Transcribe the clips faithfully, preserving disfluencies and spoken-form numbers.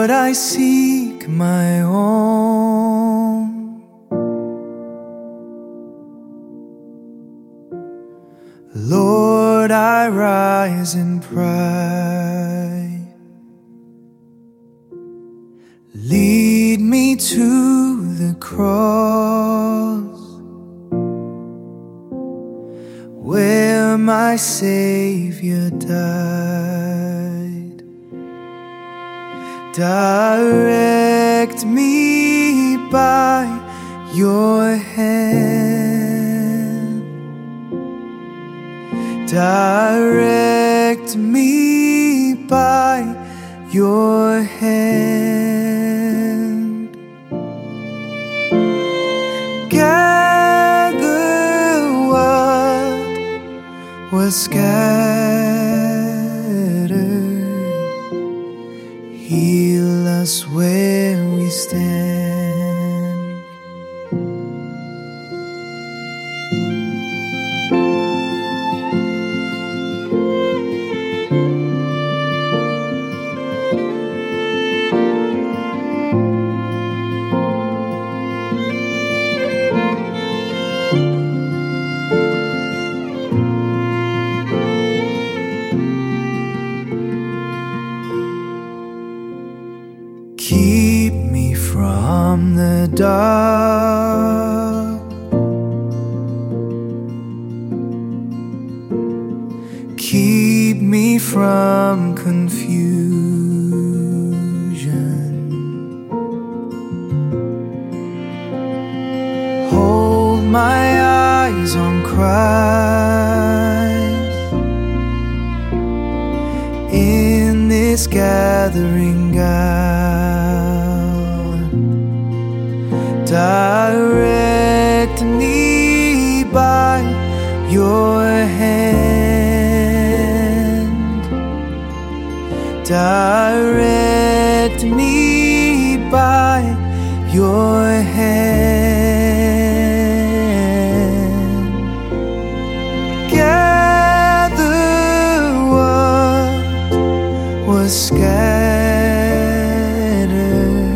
Lord, I seek my own. Lord, I rise in pride. Lead me to the cross, where my Savior died. Direct me by your hand. Direct me by your hand. Gather what was scattered. Heal us where we stand. Keep me from the dark. Keep me from confusion. Hold my eyes on Christ in this gathering, God. Direct me by your hand. Direct me by your hand. Gather what was scattered.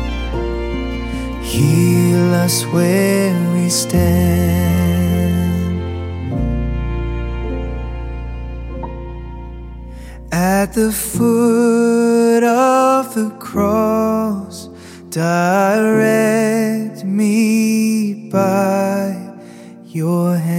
Heal us where we stand. At the foot of the cross, direct me by your hand.